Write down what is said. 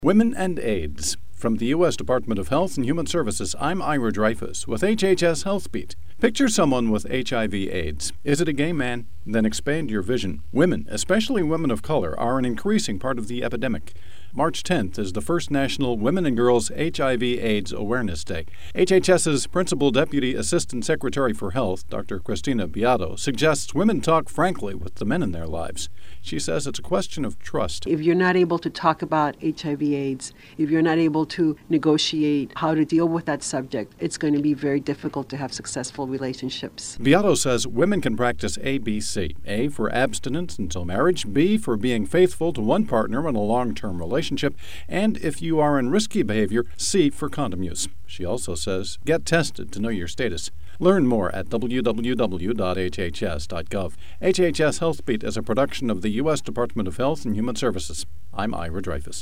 Women and AIDS. From the U.S. Department of Health and Human Services, I'm Ira Dreyfus with HHS Health Beat. Picture someone with HIV/AIDS. Is it a gay man? Then expand your vision. Women, especially women of color, are an increasing part of the epidemic. March 10th is the first National Women and Girls HIV/AIDS Awareness Day. HHS's Principal Deputy Assistant Secretary for Health, Dr. Cristina Beato, suggests women talk frankly with the men in their lives. She says it's a question of trust. If you're not able to talk about HIV/AIDS, if you're not able to negotiate how to deal with that subject, it's going to be very difficult to have successful relationships. Beato says women can practice ABC. A for abstinence until marriage, B for being faithful to one partner in a long-term relationship, and if you are in risky behavior, C for condom use. She also says get tested to know your status. Learn more at www.hhs.gov. HHS Health Beat is a production of the U.S. Department of Health and Human Services. I'm Ira Dreyfus.